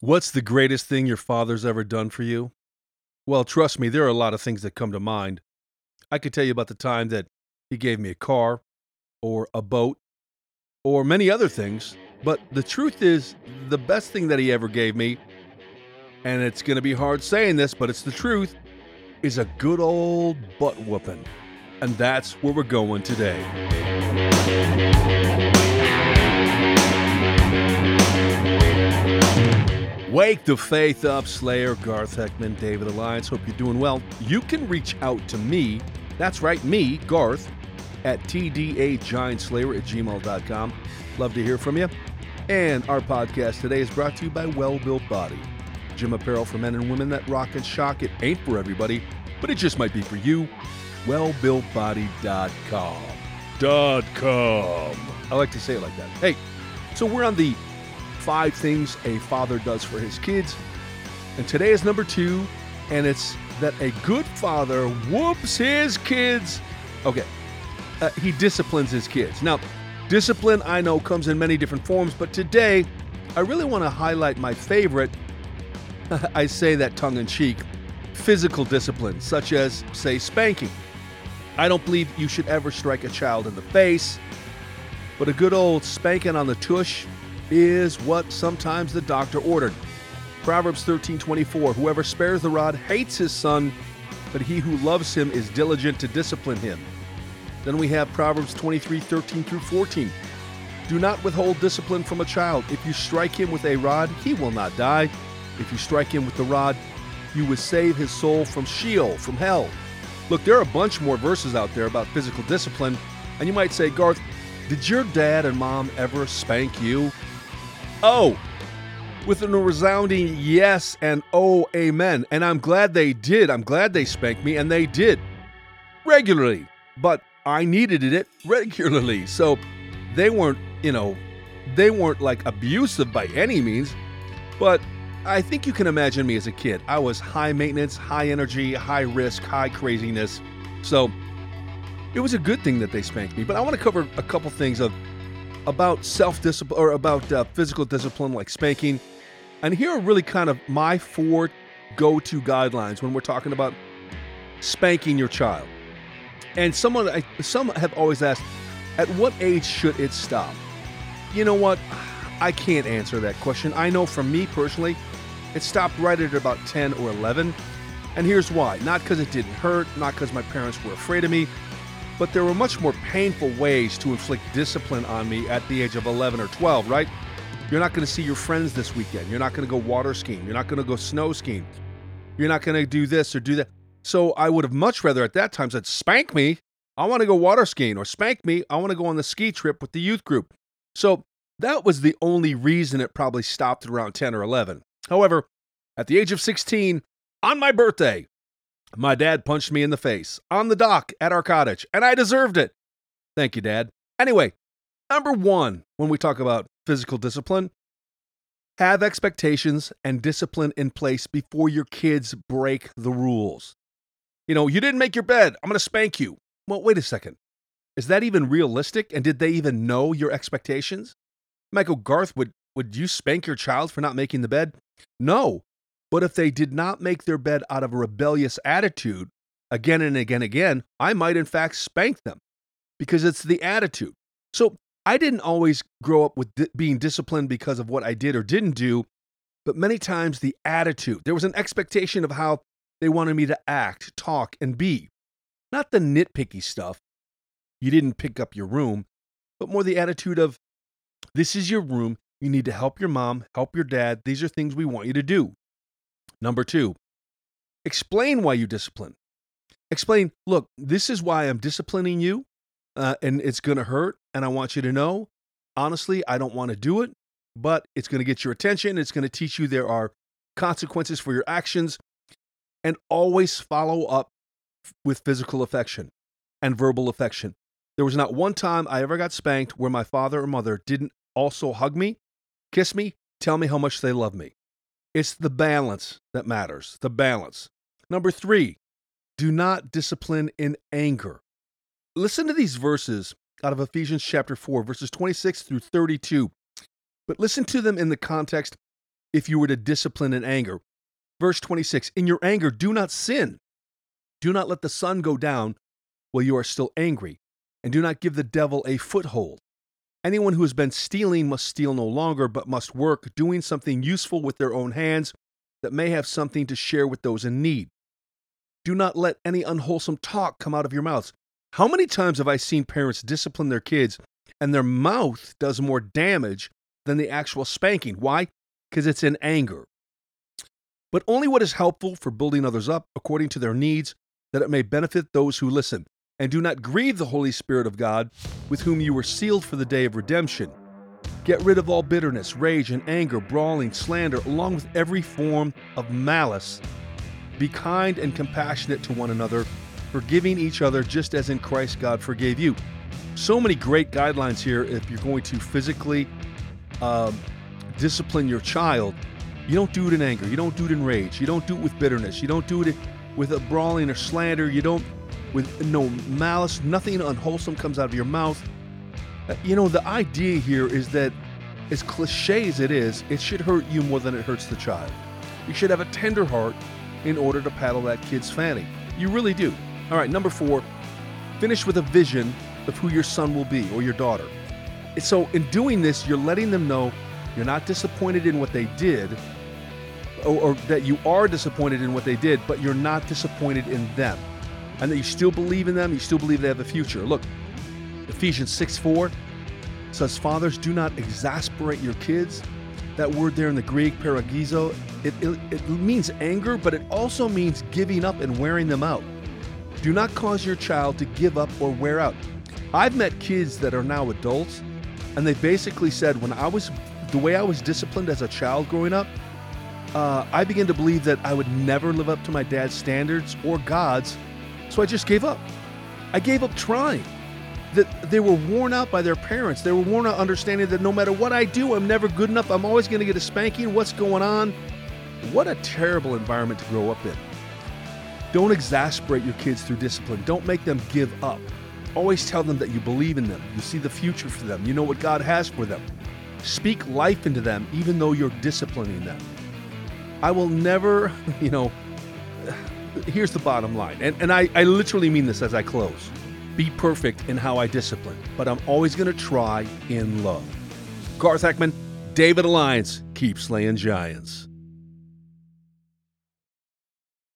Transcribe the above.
What's the greatest thing your father's ever done for you? Well, trust me, there are a lot of things that come to mind. I could tell you about the time that he gave me a car or a boat or many other things, but the truth is, the best thing that he ever gave me, and it's going to be hard saying this, but it's the truth, is a good old butt whooping. And that's where we're going today. Wake the faith up, Slayer, Garth Heckman, David Alliance. Hope you're doing well. You can reach out to me, that's right, me, Garth, at tdagiantslayer@gmail.com. Love to hear from you. And our podcast today is brought to you by Well Built Body. Gym apparel for men and women that rock and shock. It ain't for everybody, but it just might be for you. WellBuiltBody.com. I like to say it like that. Hey, so we're on the 5 things a father does for his kids. And today is number 2, and it's that a good father whoops his kids. Okay, he disciplines his kids. Now, discipline, I know, comes in many different forms, but today, I really want to highlight my favorite, I say that tongue-in-cheek, physical discipline, such as, say, spanking. I don't believe you should ever strike a child in the face, but a good old spanking on the tush is what sometimes the doctor ordered. Proverbs 13:24, whoever spares the rod hates his son, but he who loves him is diligent to discipline him. Then we have Proverbs 23:13 through 14. Do not withhold discipline from a child. If you strike him with a rod, he will not die. If you strike him with the rod, you will save his soul from Sheol, from hell. Look, there are a bunch more verses out there about physical discipline, and you might say, Garth, did your dad and mom ever spank you? Oh, with a resounding yes and oh, amen. And I'm glad they did. I'm glad they spanked me, and they did. Regularly. But I needed it regularly. So they weren't, they weren't like abusive by any means. But I think you can imagine me as a kid. I was high maintenance, high energy, high risk, high craziness. So it was a good thing that they spanked me. But I want to cover a couple things about self-discipline or about physical discipline like spanking. And here are really kind of my 4 go-to guidelines when we're talking about spanking your child. And some have always asked, at what age should it stop? You know what? I can't answer that question. I know for me personally, it stopped right at about 10 or 11. And here's why. Not because it didn't hurt, not because my parents were afraid of me, but there were much more painful ways to inflict discipline on me at the age of 11 or 12, right? You're not going to see your friends this weekend. You're not going to go water skiing. You're not going to go snow skiing. You're not going to do this or do that. So I would have much rather at that time said, spank me. I want to go water skiing, or spank me. I want to go on the ski trip with the youth group. So that was the only reason it probably stopped at around 10 or 11. However, at the age of 16, on my birthday, my dad punched me in the face on the dock at our cottage, and I deserved it. Thank you, Dad. Anyway, number 1, when we talk about physical discipline, have expectations and discipline in place before your kids break the rules. You didn't make your bed. I'm going to spank you. Well, wait a second. Is that even realistic? And did they even know your expectations? Michael, Garth, would you spank your child for not making the bed? No. But if they did not make their bed out of a rebellious attitude, again and again, I might in fact spank them because it's the attitude. So I didn't always grow up with being disciplined because of what I did or didn't do, but many times the attitude. There was an expectation of how they wanted me to act, talk, and be. Not the nitpicky stuff. You didn't pick up your room, but more the attitude of, this is your room. You need to help your mom, help your dad. These are things we want you to do. Number 2, explain why you discipline. Explain, look, this is why I'm disciplining you, and it's going to hurt, and I want you to know, honestly, I don't want to do it, but it's going to get your attention. It's going to teach you there are consequences for your actions, and always follow up with physical affection and verbal affection. There was not one time I ever got spanked where my father or mother didn't also hug me, kiss me, tell me how much they love me. It's the balance that matters, the balance. Number 3, do not discipline in anger. Listen to these verses out of Ephesians chapter 4, verses 26 through 32. But listen to them in the context if you were to discipline in anger. Verse 26, in your anger, do not sin. Do not let the sun go down while you are still angry, and do not give the devil a foothold. Anyone who has been stealing must steal no longer, but must work, doing something useful with their own hands that may have something to share with those in need. Do not let any unwholesome talk come out of your mouths. How many times have I seen parents discipline their kids and their mouth does more damage than the actual spanking? Why? Because it's in anger. But only what is helpful for building others up according to their needs, that it may benefit those who listen. And do not grieve the Holy Spirit of God, with whom you were sealed for the day of redemption. Get rid of all bitterness, rage, and anger, brawling, slander, along with every form of malice. Be kind and compassionate to one another, forgiving each other just as in Christ God forgave you. So many great guidelines here if you're going to physically discipline your child. You don't do it in anger. You don't do it in rage. You don't do it with bitterness. You don't do it with a brawling or slander. You don't with no malice. Nothing unwholesome comes out of your mouth. The idea here is that, as cliche as it is, it should hurt you more than it hurts the child. You should have a tender heart in order to paddle that kid's fanny. You really do. All right, number 4, finish with a vision of who your son will be or your daughter. So in doing this, you're letting them know you're not disappointed in what they did, or that you are disappointed in what they did, but you're not disappointed in them. And that you still believe in them, you still believe they have a future. Look, Ephesians 6:4 says, fathers, do not exasperate your kids. That word there in the Greek, paragizo, it means anger, but it also means giving up and wearing them out. Do not cause your child to give up or wear out. I've met kids that are now adults, and they basically said, the way I was disciplined as a child growing up, I began to believe that I would never live up to my dad's standards or God's, so I just gave up. I gave up trying. That they were worn out by their parents. They were worn out understanding that no matter what I do, I'm never good enough. I'm always going to get a spanking. What's going on? What a terrible environment to grow up in. Don't exasperate your kids through discipline. Don't make them give up. Always tell them that you believe in them. You see the future for them. You know what God has for them. Speak life into them, even though you're disciplining them. I will never, here's the bottom line. And I literally mean this as I close. Be perfect in how I discipline, but I'm always going to try in love. Garth Heckman, David Alliance, keep slaying giants.